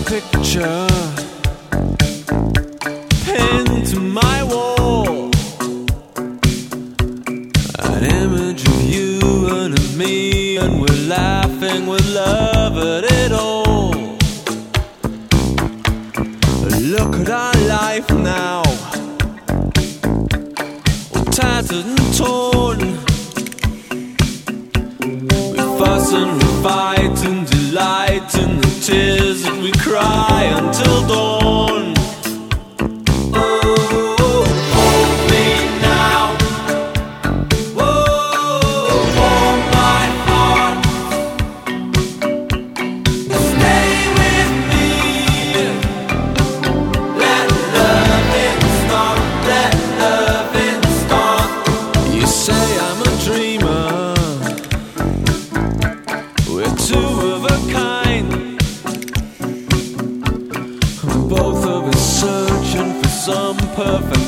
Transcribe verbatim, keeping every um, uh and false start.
picture pinned to my wall, an image of you and of me, and we're laughing with love at it all. Look at our life now, all tattered and torn. We fuss and we fight and delight in the tears that we cry until dawn. Both of us searching for some perfect